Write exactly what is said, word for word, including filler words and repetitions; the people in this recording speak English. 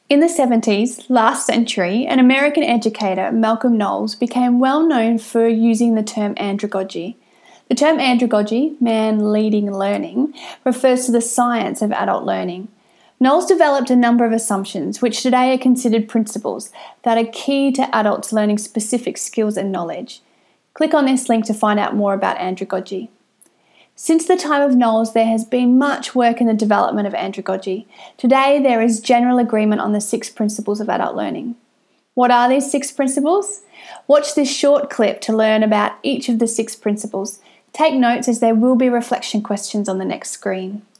In the seventies, last century, an American educator, Malcolm Knowles, became well known for using the term andragogy. The term andragogy, man-leading learning, refers to the science of adult learning. Knowles developed a number of assumptions, which today are considered principles, that are key to adults learning specific skills and knowledge. Click on this link to find out more about andragogy. Since the time of Knowles, there has been much work in the development of andragogy. Today, there is general agreement on the six principles of adult learning. What are these six principles? Watch this short clip to learn about each of the six principles. Take notes as there will be reflection questions on the next screen.